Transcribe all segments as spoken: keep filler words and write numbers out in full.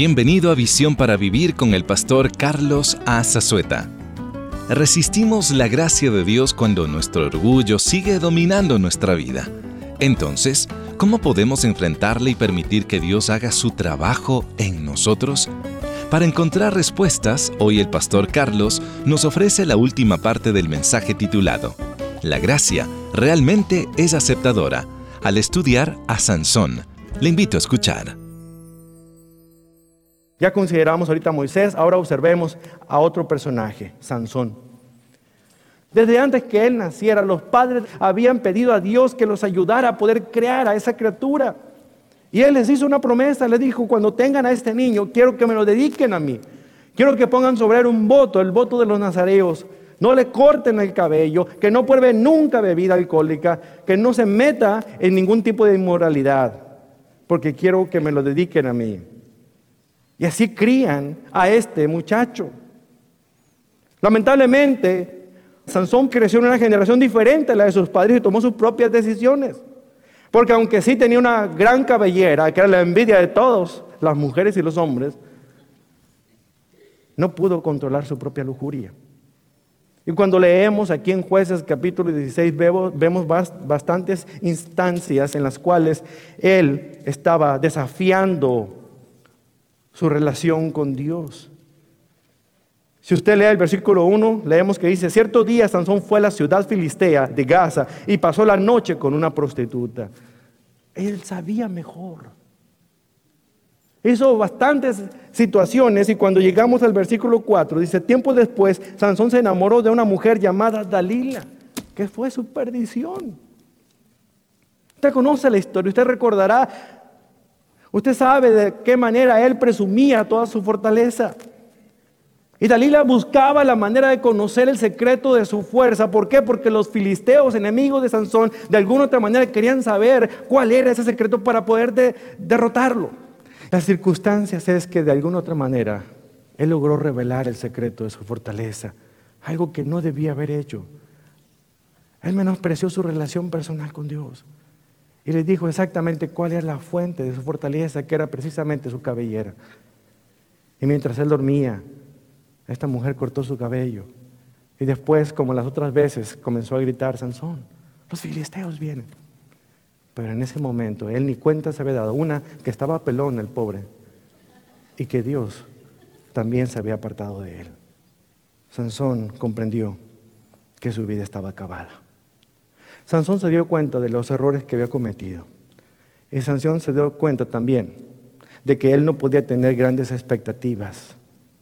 Bienvenido a Visión para Vivir con el pastor Carlos A. Zazueta. Resistimos la gracia de Dios cuando nuestro orgullo sigue dominando nuestra vida. Entonces, ¿cómo podemos enfrentarle y permitir que Dios haga su trabajo en nosotros? Para encontrar respuestas, hoy el pastor Carlos nos ofrece la última parte del mensaje titulado La gracia realmente es aceptadora, al estudiar a Sansón. Le invito a escuchar. Ya consideramos ahorita a Moisés, ahora observemos a otro personaje, Sansón. Desde antes que él naciera, los padres habían pedido a Dios que los ayudara a poder crear a esa criatura. Y él les hizo una promesa, les dijo, cuando tengan a este niño, quiero que me lo dediquen a mí. Quiero que pongan sobre él un voto, el voto de los nazareos. No le corten el cabello, que no pruebe nunca bebida alcohólica, que no se meta en ningún tipo de inmoralidad, porque quiero que me lo dediquen a mí. Y así crían a este muchacho. Lamentablemente, Sansón creció en una generación diferente a la de sus padres y tomó sus propias decisiones. Porque aunque sí tenía una gran cabellera, que era la envidia de todos, las mujeres y los hombres, no pudo controlar su propia lujuria. Y cuando leemos aquí en Jueces capítulo dieciséis, vemos, vemos bastantes instancias en las cuales él estaba desafiando su relación con Dios. Si usted lee el versículo uno, leemos que dice: cierto día Sansón fue a la ciudad filistea de Gaza y pasó la noche con una prostituta. Él sabía mejor. Hizo bastantes situaciones y cuando llegamos al versículo cuatro, dice: tiempo después Sansón se enamoró de una mujer llamada Dalila, que fue su perdición. Usted conoce la historia, usted recordará. Usted sabe de qué manera él presumía toda su fortaleza. Y Dalila buscaba la manera de conocer el secreto de su fuerza. ¿Por qué? Porque los filisteos, enemigos de Sansón, de alguna otra manera querían saber cuál era ese secreto para poder de, derrotarlo. Las circunstancias es que de alguna otra manera él logró revelar el secreto de su fortaleza. Algo que no debía haber hecho. Él menospreció su relación personal con Dios. Y les dijo exactamente cuál era la fuente de su fortaleza, que era precisamente su cabellera. Y mientras él dormía, esta mujer cortó su cabello. Y después, como las otras veces, comenzó a gritar: Sansón, los filisteos vienen. Pero en ese momento, él ni cuenta se había dado. Una, que estaba pelón el pobre. Y que Dios también se había apartado de él. Sansón comprendió que su vida estaba acabada. Sansón se dio cuenta de los errores que había cometido. Y Sansón se dio cuenta también de que él no podía tener grandes expectativas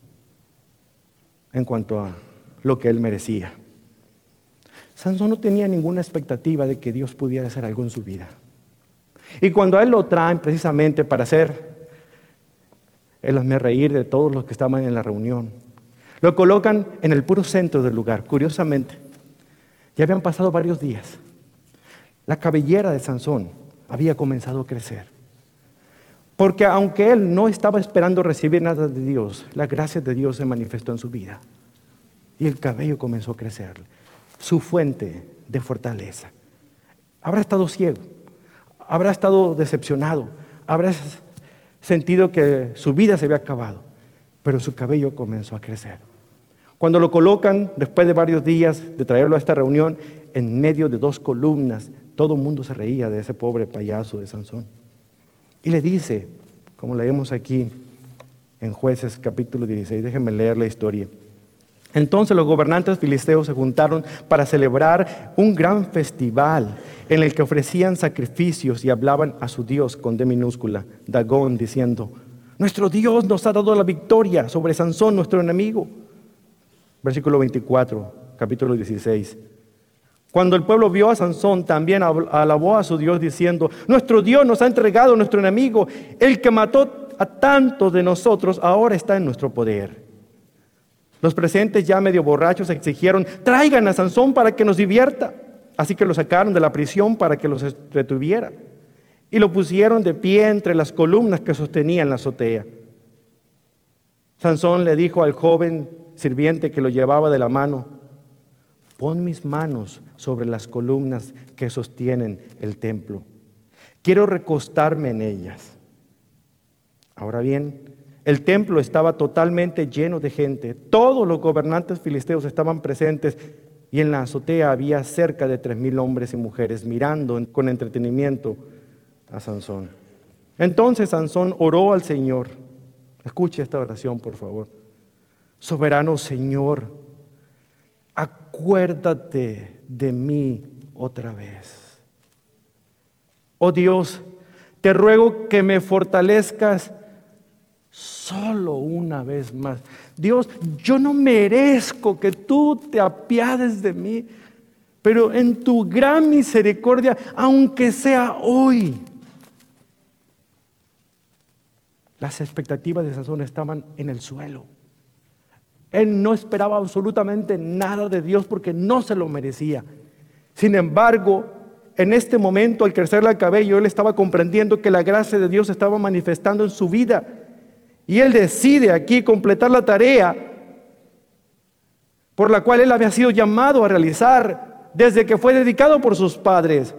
en cuanto a lo que él merecía. Sansón no tenía ninguna expectativa de que Dios pudiera hacer algo en su vida. Y cuando a él lo traen precisamente para hacer el hazmerreír de todos los que estaban en la reunión, lo colocan en el puro centro del lugar. Curiosamente, ya habían pasado varios días. La cabellera de Sansón había comenzado a crecer. Porque aunque él no estaba esperando recibir nada de Dios, la gracia de Dios se manifestó en su vida. Y el cabello comenzó a crecer. Su fuente de fortaleza. Habrá estado ciego. Habrá estado decepcionado. Habrá sentido que su vida se había acabado. Pero su cabello comenzó a crecer. Cuando lo colocan, después de varios días de traerlo a esta reunión, en medio de dos columnas, todo el mundo se reía de ese pobre payaso de Sansón. Y le dice, como leemos aquí en Jueces capítulo dieciséis, déjenme leer la historia. Entonces los gobernantes filisteos se juntaron para celebrar un gran festival en el que ofrecían sacrificios y hablaban a su Dios con D minúscula, Dagón, diciendo: nuestro Dios nos ha dado la victoria sobre Sansón, nuestro enemigo. Versículo veinticuatro, capítulo dieciséis. Cuando el pueblo vio a Sansón, también alabó a su Dios diciendo: nuestro Dios nos ha entregado a nuestro enemigo, el que mató a tantos de nosotros, ahora está en nuestro poder. Los presentes, ya medio borrachos, exigieron: traigan a Sansón para que nos divierta. Así que lo sacaron de la prisión para que los retuviera. Y lo pusieron de pie entre las columnas que sostenían la azotea. Sansón le dijo al joven sirviente que lo llevaba de la mano: pon mis manos sobre las columnas que sostienen el templo. Quiero recostarme en ellas. Ahora bien, El templo estaba totalmente lleno de gente. Todos los gobernantes filisteos estaban presentes y en la azotea había cerca de tres mil hombres y mujeres mirando con entretenimiento a Sansón. Entonces Sansón oró al Señor. Escuche esta oración, por favor. Soberano Señor, acuérdate de mí otra vez. Oh Dios, te ruego que me fortalezcas solo una vez más. Dios, yo no merezco que tú te apiades de mí, pero en tu gran misericordia, aunque sea hoy. Las expectativas de Sansón estaban en el suelo. Él no esperaba absolutamente nada de Dios porque no se lo merecía. Sin embargo, en este momento, al crecerle el cabello, él estaba comprendiendo que la gracia de Dios estaba manifestando en su vida. Y él decide aquí completar la tarea por la cual él había sido llamado a realizar desde que fue dedicado por sus padres.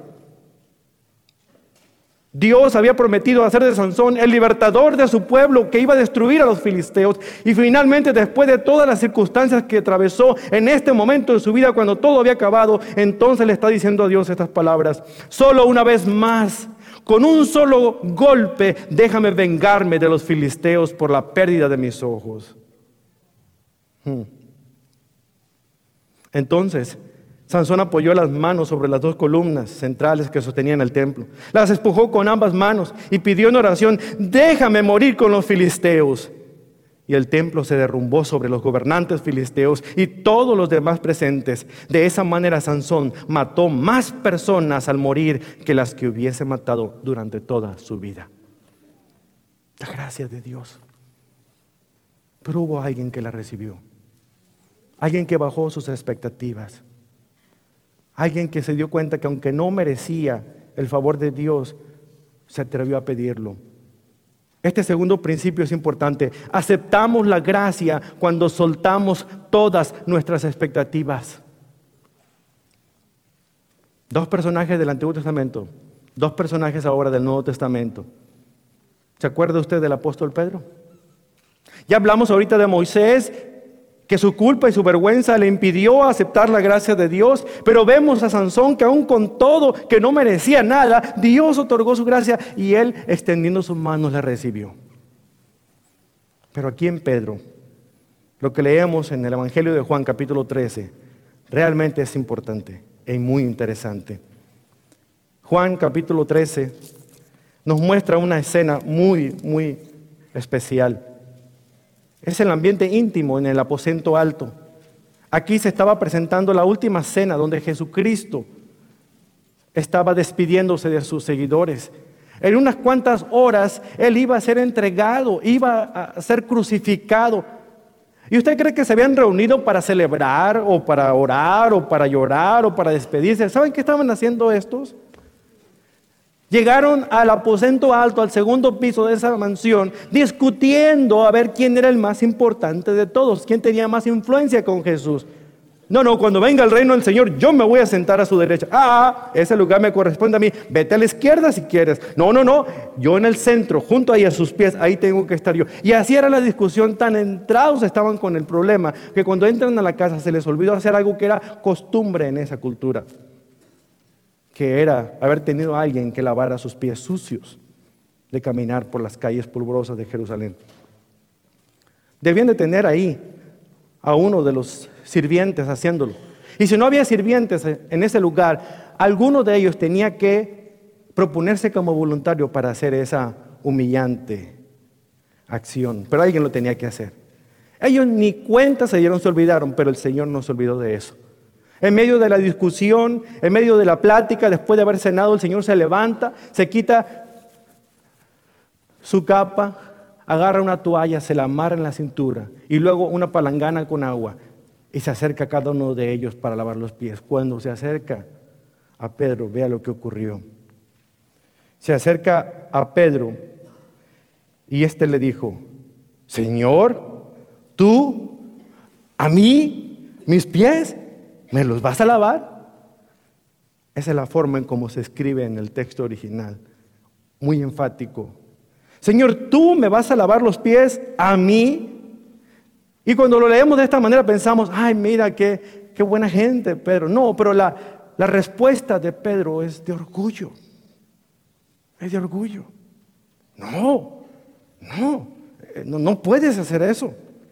Dios había prometido hacer de Sansón el libertador de su pueblo que iba a destruir a los filisteos. Y finalmente, después de todas las circunstancias que atravesó en este momento de su vida, cuando todo había acabado, entonces le está diciendo a Dios estas palabras: solo una vez más, con un solo golpe, déjame vengarme de los filisteos por la pérdida de mis ojos. Hmm. Entonces Sansón apoyó las manos sobre las dos columnas centrales que sostenían el templo. Las empujó con ambas manos y pidió en oración: déjame morir con los filisteos. Y el templo se derrumbó sobre los gobernantes filisteos y todos los demás presentes. De esa manera Sansón mató más personas al morir que las que hubiese matado durante toda su vida. La gracia de Dios. Pero hubo alguien que la recibió. Alguien que bajó sus expectativas. Alguien que se dio cuenta que aunque no merecía el favor de Dios, se atrevió a pedirlo. Este segundo principio es importante. Aceptamos la gracia cuando soltamos todas nuestras expectativas. Dos personajes del Antiguo Testamento, dos personajes ahora del Nuevo Testamento. ¿Se acuerda usted del apóstol Pedro? Ya hablamos ahorita de Moisés, que su culpa y su vergüenza le impidió aceptar la gracia de Dios, pero vemos a Sansón que aún con todo, que no merecía nada, Dios otorgó su gracia y él, extendiendo sus manos, la recibió. Pero aquí en Pedro, lo que leemos en el Evangelio de Juan capítulo trece, realmente es importante y muy interesante. Juan capítulo trece nos muestra una escena muy, muy especial. Es el ambiente íntimo en el aposento alto. Aquí se estaba presentando la última cena donde Jesucristo estaba despidiéndose de sus seguidores. En unas cuantas horas Él iba a ser entregado, iba a ser crucificado. ¿Y usted cree que se habían reunido para celebrar o para orar o para llorar o para despedirse? ¿Saben qué estaban haciendo estos? Llegaron al aposento alto, al segundo piso de esa mansión, discutiendo a ver quién era el más importante de todos, quién tenía más influencia con Jesús. No, no, cuando venga el reino del Señor, yo me voy a sentar a su derecha. Ah, ese lugar me corresponde a mí. Vete a la izquierda si quieres. No, no, no, yo en el centro, junto ahí a sus pies, ahí tengo que estar yo. Y así era la discusión, tan entrados estaban con el problema, que cuando entran a la casa se les olvidó hacer algo que era costumbre en esa cultura, que era haber tenido a alguien que lavara sus pies sucios de caminar por las calles polvorosas de Jerusalén. Debían de tener ahí a uno de los sirvientes haciéndolo. Y si no había sirvientes en ese lugar, alguno de ellos tenía que proponerse como voluntario para hacer esa humillante acción. Pero alguien lo tenía que hacer. Ellos ni cuenta se dieron, se olvidaron, pero el Señor no se olvidó de eso. En medio de la discusión, en medio de la plática, después de haber cenado, el Señor se levanta, se quita su capa, agarra una toalla, se la amarra en la cintura y luego una palangana con agua y se acerca a cada uno de ellos para lavar los pies. Cuando se acerca a Pedro, vea lo que ocurrió. Se acerca a Pedro y éste le dijo: Señor, tú, a mí, mis pies, ¿me los vas a lavar? Esa es la forma en cómo se escribe en el texto original, muy enfático. Señor, tú me vas a lavar los pies a mí. Y cuando lo leemos de esta manera pensamos, ay, mira, qué, qué buena gente, Pedro. No, pero la, la respuesta de Pedro es de orgullo. Es de orgullo. No, no, no, no puedes hacer eso.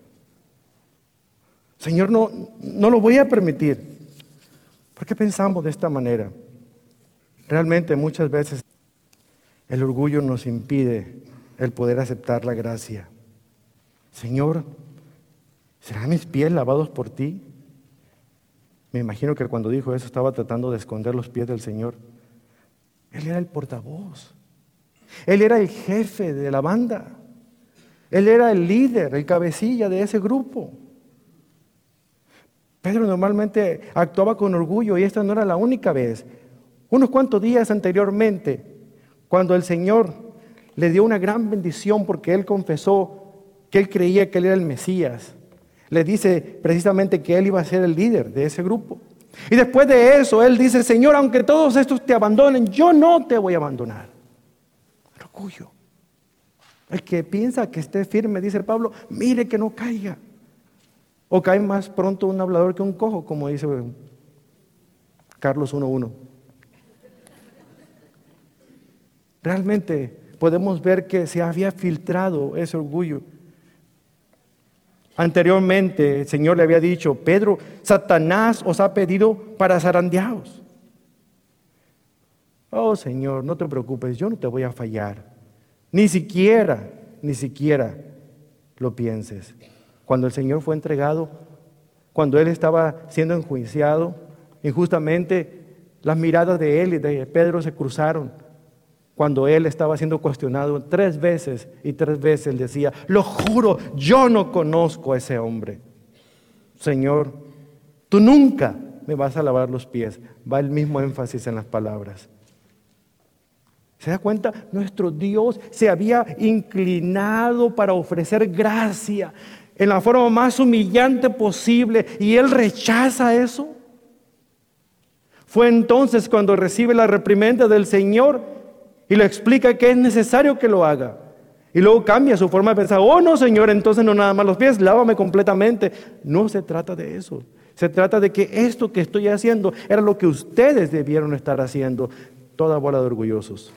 Señor, no, no lo voy a permitir. ¿Por qué pensamos de esta manera? Realmente muchas veces el orgullo nos impide el poder aceptar la gracia. Señor, ¿serán mis pies lavados por ti? Me imagino que cuando dijo eso estaba tratando de esconder los pies del Señor. Él era el portavoz. Él era el jefe de la banda. Él era el líder, el cabecilla de ese grupo. Pedro normalmente actuaba con orgullo y esta no era la única vez. Unos cuantos días anteriormente, cuando el Señor le dio una gran bendición porque él confesó que él creía que él era el Mesías, le dice precisamente que él iba a ser el líder de ese grupo. Y después de eso, él dice, Señor, aunque todos estos te abandonen, yo no te voy a abandonar. El orgullo. El que piensa que esté firme, dice el Pablo, mire que no caiga. O cae más pronto un hablador que un cojo, como dice Carlos uno uno. Realmente podemos ver que se había filtrado ese orgullo. Anteriormente el Señor le había dicho, Pedro, Satanás os ha pedido para zarandearos. Oh Señor, no te preocupes, yo no te voy a fallar. Ni siquiera, ni siquiera lo pienses. Cuando el Señor fue entregado, cuando Él estaba siendo enjuiciado, injustamente las miradas de Él y de Pedro se cruzaron. Cuando Él estaba siendo cuestionado tres veces y tres veces Él decía, lo juro, yo no conozco a ese hombre. Señor, tú nunca me vas a lavar los pies. Va el mismo énfasis en las palabras. ¿Se da cuenta? Nuestro Dios se había inclinado para ofrecer gracia en la forma más humillante posible y Él rechaza eso. Fue entonces cuando recibe la reprimenda del Señor y le explica que es necesario que lo haga. Y luego cambia su forma de pensar. Oh, no, Señor, entonces no nada más los pies, lávame completamente. No se trata de eso. Se trata de que esto que estoy haciendo era lo que ustedes debieron estar haciendo. Toda bola de orgullosos.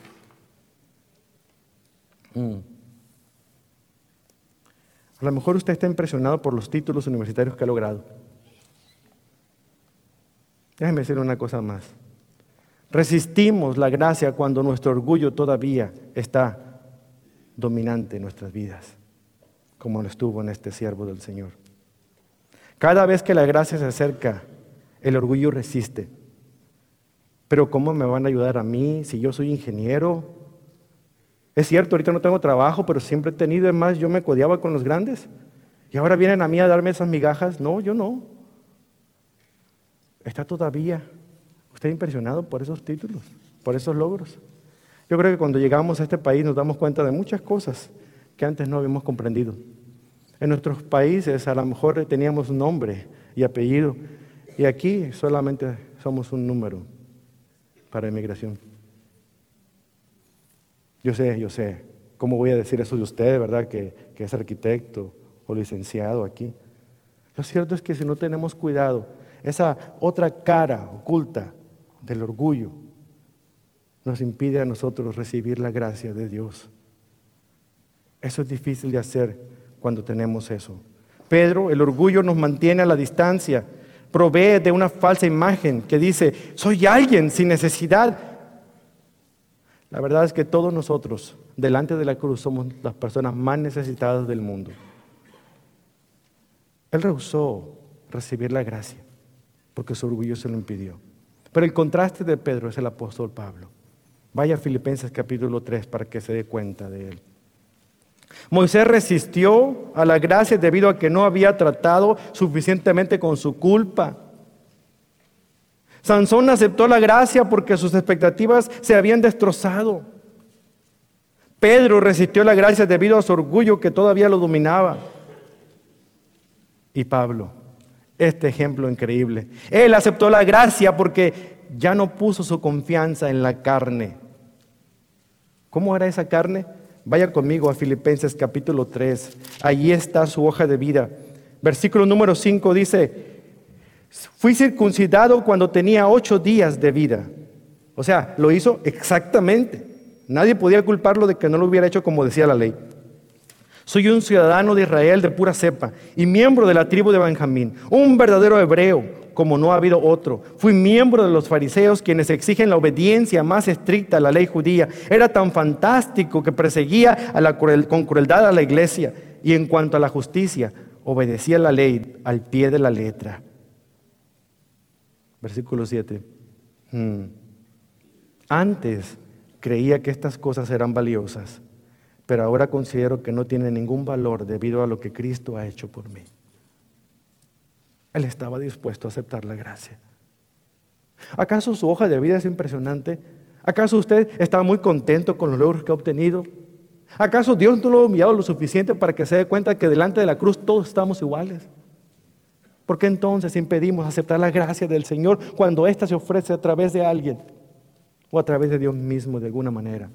Mm. A lo mejor usted está impresionado por los títulos universitarios que ha logrado. Déjeme decir una cosa más. Resistimos la gracia cuando nuestro orgullo todavía está dominante en nuestras vidas, como lo estuvo en este siervo del Señor. Cada vez que la gracia se acerca, el orgullo resiste. Pero ¿cómo me van a ayudar a mí si yo soy ingeniero? Es cierto, ahorita no tengo trabajo, pero siempre he tenido, además yo me codeaba con los grandes. Y ahora vienen a mí a darme esas migajas. No, yo no. Está todavía usted impresionado por esos títulos, por esos logros. Yo creo que cuando llegamos a este país nos damos cuenta de muchas cosas que antes no habíamos comprendido. En nuestros países a lo mejor teníamos un nombre y apellido, y aquí solamente somos un número para inmigración. Yo sé, yo sé, ¿cómo voy a decir eso de usted, verdad? Que, que es arquitecto o licenciado aquí. Lo cierto es que si no tenemos cuidado, esa otra cara oculta del orgullo nos impide a nosotros recibir la gracia de Dios. Eso es difícil de hacer cuando tenemos eso. Pedro, el orgullo nos mantiene a la distancia, provee de una falsa imagen que dice, soy alguien sin necesidad. La verdad es que todos nosotros, delante de la cruz, somos las personas más necesitadas del mundo. Él rehusó recibir la gracia porque su orgullo se lo impidió. Pero el contraste de Pedro es el apóstol Pablo. Vaya a Filipenses capítulo tres para que se dé cuenta de él. Moisés resistió a la gracia debido a que no había tratado suficientemente con su culpa. Sansón aceptó la gracia porque sus expectativas se habían destrozado. Pedro resistió la gracia debido a su orgullo que todavía lo dominaba. Y Pablo, este ejemplo increíble. Él aceptó la gracia porque ya no puso su confianza en la carne. ¿Cómo era esa carne? Vaya conmigo a Filipenses capítulo tres. Allí está su hoja de vida. Versículo número cinco dice: fui circuncidado cuando tenía ocho días de vida. O sea, lo hizo exactamente. Nadie podía culparlo de que no lo hubiera hecho como decía la ley. Soy un ciudadano de Israel de pura cepa y miembro de la tribu de Benjamín, un verdadero hebreo, como no ha habido otro. Fui miembro de los fariseos, quienes exigen la obediencia más estricta a la ley judía. Era tan fantástico que perseguía a la cruel, con crueldad a la iglesia, y en cuanto a la justicia, obedecía la ley al pie de la letra. Versículo siete. Hmm. Antes creía que estas cosas eran valiosas, pero ahora considero que no tienen ningún valor debido a lo que Cristo ha hecho por mí. Él estaba dispuesto a aceptar la gracia. ¿Acaso su hoja de vida es impresionante? ¿Acaso usted está muy contento con los logros que ha obtenido? ¿Acaso Dios no lo ha humillado lo suficiente para que se dé cuenta que delante de la cruz todos estamos iguales? ¿Por qué entonces impedimos aceptar la gracia del Señor cuando ésta se ofrece a través de alguien o a través de Dios mismo de alguna manera?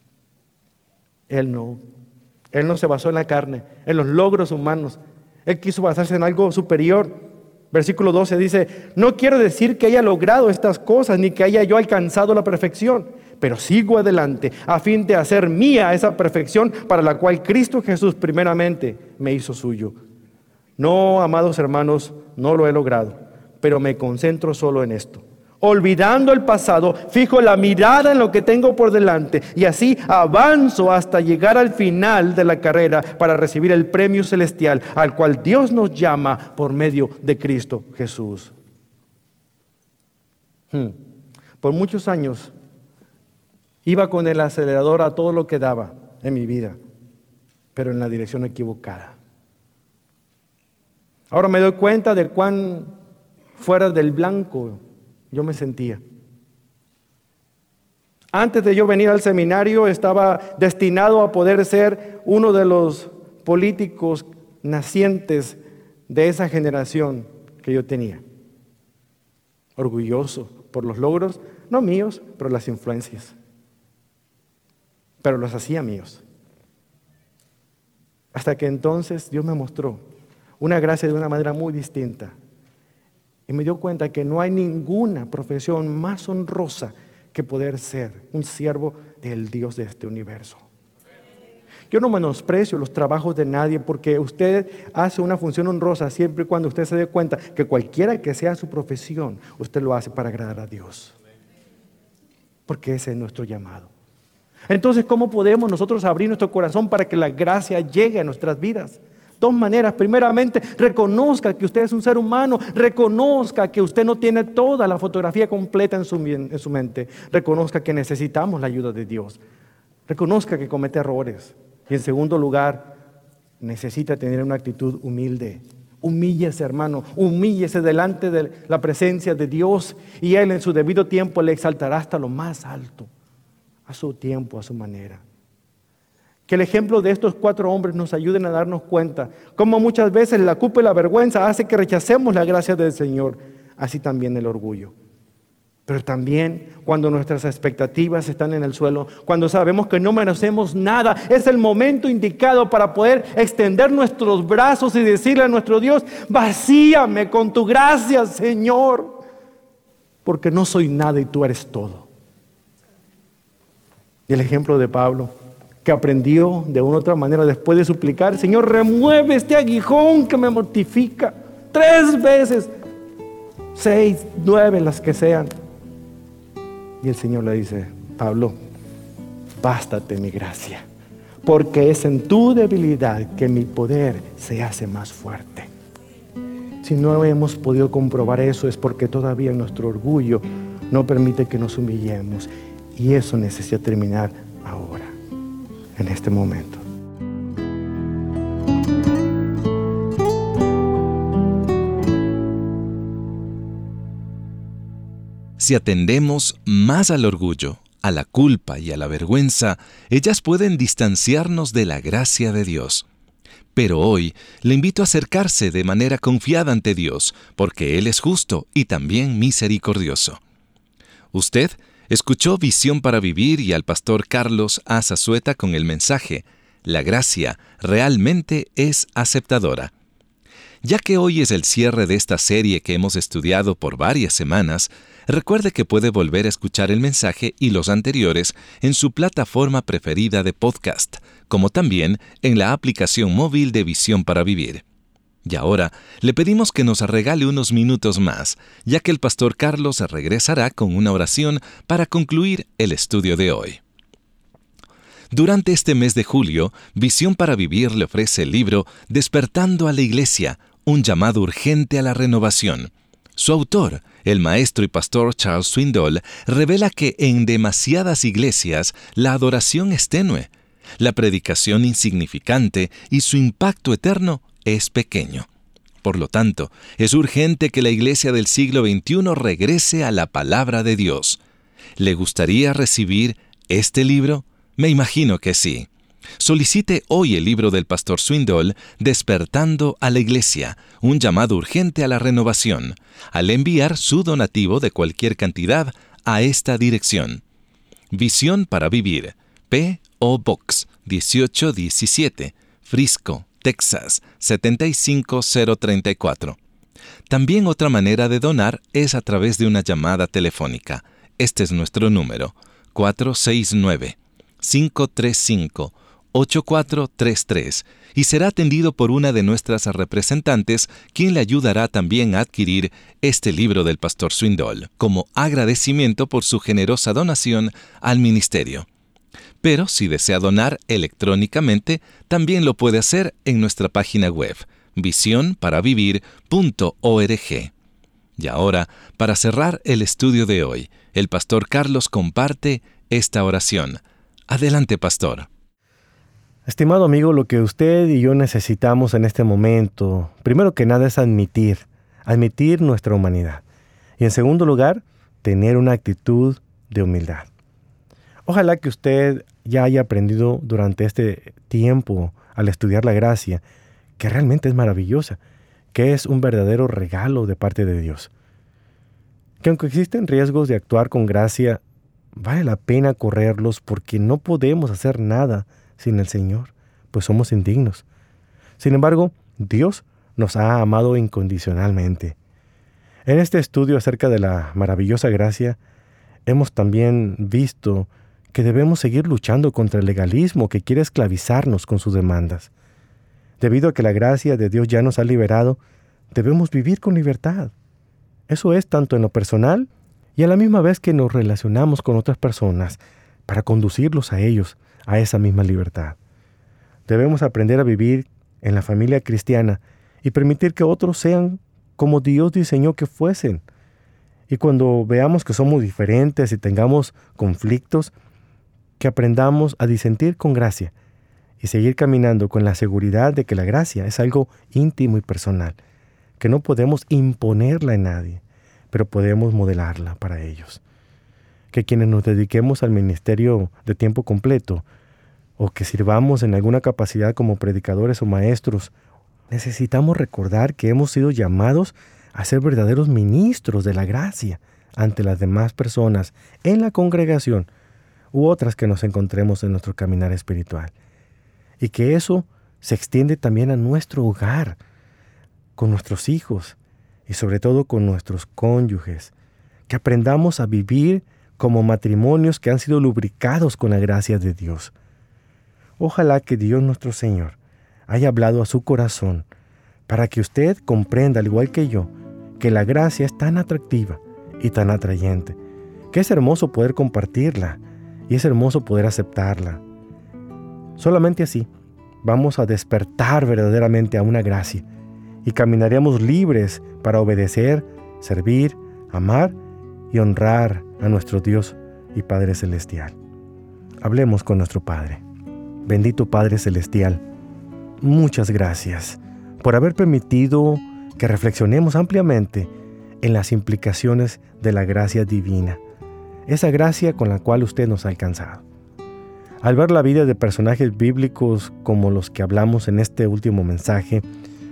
Él no. Él no se basó en la carne, en los logros humanos. Él quiso basarse en algo superior. Versículo doce dice: no quiero decir que haya logrado estas cosas ni que haya yo alcanzado la perfección, pero sigo adelante a fin de hacer mía esa perfección para la cual Cristo Jesús primeramente me hizo suyo. No, amados hermanos, no lo he logrado, pero me concentro solo en esto. Olvidando el pasado, fijo la mirada en lo que tengo por delante y así avanzo hasta llegar al final de la carrera para recibir el premio celestial al cual Dios nos llama por medio de Cristo Jesús. Hmm. Por muchos años iba con el acelerador a todo lo que daba en mi vida, pero en la dirección equivocada. Ahora me doy cuenta de cuán fuera del blanco yo me sentía. Antes de yo venir al seminario estaba destinado a poder ser uno de los políticos nacientes de esa generación que yo tenía. Orgulloso por los logros, no míos, pero las influencias. Pero los hacía míos. Hasta que entonces Dios me mostró una gracia de una manera muy distinta. Y me dio cuenta que no hay ninguna profesión más honrosa que poder ser un siervo del Dios de este universo. Yo no menosprecio los trabajos de nadie, porque usted hace una función honrosa siempre y cuando usted se dé cuenta que cualquiera que sea su profesión, usted lo hace para agradar a Dios. Porque ese es nuestro llamado. Entonces, ¿cómo podemos nosotros abrir nuestro corazón para que la gracia llegue a nuestras vidas? Dos maneras. Primeramente, reconozca que usted es un ser humano. Reconozca que usted no tiene toda la fotografía completa en su, en su mente. Reconozca que necesitamos la ayuda de Dios. Reconozca que comete errores. Y en segundo lugar, necesita tener una actitud humilde. Humíllese, hermano. Humíllese delante de la presencia de Dios. Y Él en su debido tiempo le exaltará hasta lo más alto. A su tiempo, a su manera. Que el ejemplo de estos cuatro hombres nos ayuden a darnos cuenta cómo muchas veces la culpa y la vergüenza hace que rechacemos la gracia del Señor, así también el orgullo. Pero también cuando nuestras expectativas están en el suelo, cuando sabemos que no merecemos nada, es el momento indicado para poder extender nuestros brazos y decirle a nuestro Dios: vacíame con tu gracia, Señor, porque no soy nada y tú eres todo. Y el ejemplo de Pablo, que aprendió de una u otra manera después de suplicar: Señor, remueve este aguijón que me mortifica. Tres veces, seis, nueve, las que sean. Y el Señor le dice: Pablo, bástate mi gracia, porque es en tu debilidad que mi poder se hace más fuerte. Si no hemos podido comprobar eso, es porque todavía nuestro orgullo no permite que nos humillemos. Y eso necesita terminar ahora, en este momento. Si atendemos más al orgullo, a la culpa y a la vergüenza, ellas pueden distanciarnos de la gracia de Dios. Pero hoy le invito a acercarse de manera confiada ante Dios, porque Él es justo y también misericordioso. Usted Escuchó Visión para Vivir y al pastor Carlos Azazueta con el mensaje La gracia realmente es aceptadora. Ya que hoy es el cierre de esta serie que hemos estudiado por varias semanas, recuerde que puede volver a escuchar el mensaje y los anteriores en su plataforma preferida de podcast, como también en la aplicación móvil de Visión para Vivir. Y ahora le pedimos que nos regale unos minutos más, ya que el pastor Carlos regresará con una oración para concluir el estudio de hoy. Durante este mes de julio, Visión para Vivir le ofrece el libro Despertando a la Iglesia, un llamado urgente a la renovación. Su autor, el maestro y pastor Charles Swindoll, revela que en demasiadas iglesias la adoración es tenue, la predicación insignificante y su impacto eterno es pequeño. Por lo tanto, es urgente que la iglesia del siglo veintiuno regrese a la palabra de Dios. ¿Le gustaría recibir este libro? Me imagino que sí. Solicite hoy el libro del pastor Swindoll, Despertando a la Iglesia, un llamado urgente a la renovación, al enviar su donativo de cualquier cantidad a esta dirección. Visión para Vivir, P O Box dieciocho diecisiete, Frisco, Texas setenta y cinco mil treinta y cuatro. También otra manera de donar es a través de una llamada telefónica. Este es nuestro número, cuatro seis nueve, cinco tres cinco, ocho cuatro tres tres, y será atendido por una de nuestras representantes, quien le ayudará también a adquirir este libro del pastor Swindoll, como agradecimiento por su generosa donación al ministerio. Pero si desea donar electrónicamente, también lo puede hacer en nuestra página web, visión para vivir punto org. Y ahora, para cerrar el estudio de hoy, el pastor Carlos comparte esta oración. Adelante, pastor. Estimado amigo, lo que usted y yo necesitamos en este momento, primero que nada es admitir, admitir nuestra humanidad. Y en segundo lugar, tener una actitud de humildad. Ojalá que usted ya haya aprendido durante este tiempo al estudiar la gracia, que realmente es maravillosa, que es un verdadero regalo de parte de Dios. Que aunque existen riesgos de actuar con gracia, vale la pena correrlos porque no podemos hacer nada sin el Señor, pues somos indignos. Sin embargo, Dios nos ha amado incondicionalmente. En este estudio acerca de la maravillosa gracia, hemos también visto que debemos seguir luchando contra el legalismo que quiere esclavizarnos con sus demandas. Debido a que la gracia de Dios ya nos ha liberado, debemos vivir con libertad. Eso es tanto en lo personal y a la misma vez que nos relacionamos con otras personas para conducirlos a ellos a esa misma libertad. Debemos aprender a vivir en la familia cristiana y permitir que otros sean como Dios diseñó que fuesen. Y cuando veamos que somos diferentes y tengamos conflictos, que aprendamos a disentir con gracia y seguir caminando con la seguridad de que la gracia es algo íntimo y personal, que no podemos imponerla a nadie, pero podemos modelarla para ellos. Que quienes nos dediquemos al ministerio de tiempo completo o que sirvamos en alguna capacidad como predicadores o maestros, necesitamos recordar que hemos sido llamados a ser verdaderos ministros de la gracia ante las demás personas en la congregación u otras que nos encontremos en nuestro caminar espiritual. Y que eso se extiende también a nuestro hogar, con nuestros hijos y sobre todo con nuestros cónyuges. Que aprendamos a vivir como matrimonios que han sido lubricados con la gracia de Dios. Ojalá que Dios nuestro Señor haya hablado a su corazón para que usted comprenda, al igual que yo, que la gracia es tan atractiva y tan atrayente, que es hermoso poder compartirla y es hermoso poder aceptarla. Solamente así vamos a despertar verdaderamente a una gracia y caminaremos libres para obedecer, servir, amar y honrar a nuestro Dios y Padre Celestial. Hablemos con nuestro Padre. Bendito Padre Celestial, muchas gracias por haber permitido que reflexionemos ampliamente en las implicaciones de la gracia divina, esa gracia con la cual usted nos ha alcanzado. Al ver la vida de personajes bíblicos como los que hablamos en este último mensaje,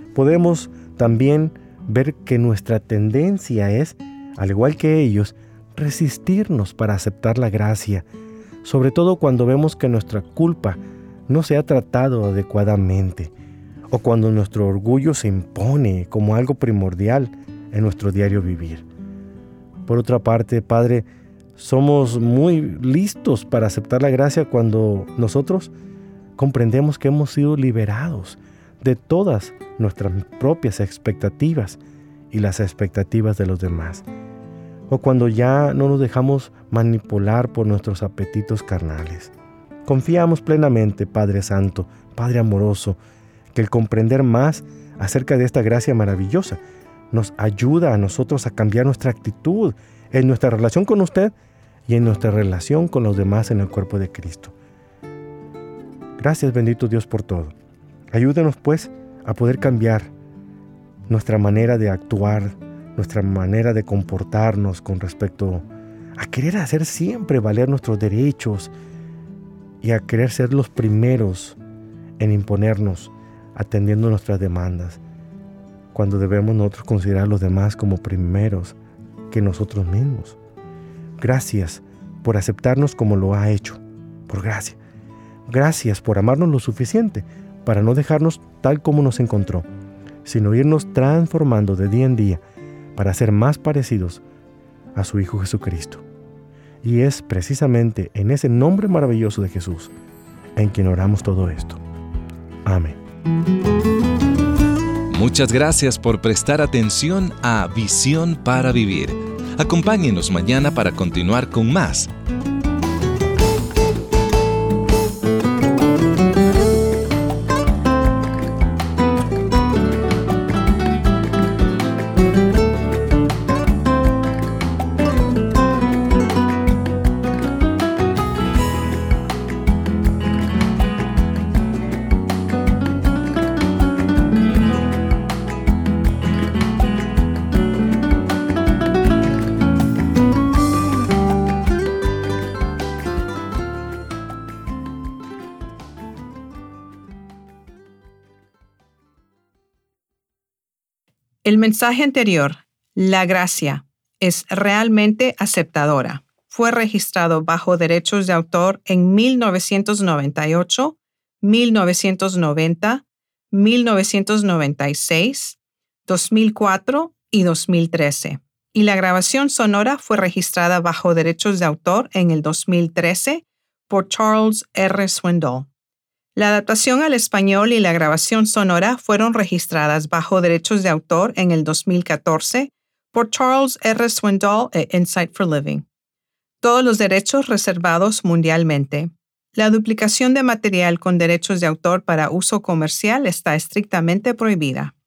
podemos también ver que nuestra tendencia es, al igual que ellos, resistirnos para aceptar la gracia, sobre todo cuando vemos que nuestra culpa no se ha tratado adecuadamente o cuando nuestro orgullo se impone como algo primordial en nuestro diario vivir. Por otra parte, Padre, somos muy listos para aceptar la gracia cuando nosotros comprendemos que hemos sido liberados de todas nuestras propias expectativas y las expectativas de los demás, o cuando ya no nos dejamos manipular por nuestros apetitos carnales. Confiamos plenamente, Padre Santo, Padre amoroso, que el comprender más acerca de esta gracia maravillosa nos ayuda a nosotros a cambiar nuestra actitud en nuestra relación con usted y en nuestra relación con los demás en el cuerpo de Cristo. Gracias, bendito Dios, por todo. Ayúdenos, pues, a poder cambiar nuestra manera de actuar, nuestra manera de comportarnos con respecto a querer hacer siempre valer nuestros derechos y a querer ser los primeros en imponernos, atendiendo nuestras demandas, cuando debemos nosotros considerar a los demás como primeros que nosotros mismos. Gracias por aceptarnos como lo ha hecho, por gracia. Gracias por amarnos lo suficiente para no dejarnos tal como nos encontró, sino irnos transformando de día en día para ser más parecidos a su Hijo Jesucristo. Y es precisamente en ese nombre maravilloso de Jesús en quien oramos todo esto. Amén. Muchas gracias por prestar atención a Visión para Vivir. Acompáñenos mañana para continuar con más. El mensaje anterior, la gracia, es realmente aceptadora. Fue registrado bajo derechos de autor en mil novecientos noventa y ocho, mil novecientos noventa, mil novecientos noventa y seis, dos mil cuatro y dos mil trece. Y la grabación sonora fue registrada bajo derechos de autor en el dos mil trece por Charles R. Swindoll. La adaptación al español y la grabación sonora fueron registradas bajo derechos de autor en el dos mil catorce por Charles R. Swindoll e Insight for Living. Todos los derechos reservados mundialmente. La duplicación de material con derechos de autor para uso comercial está estrictamente prohibida.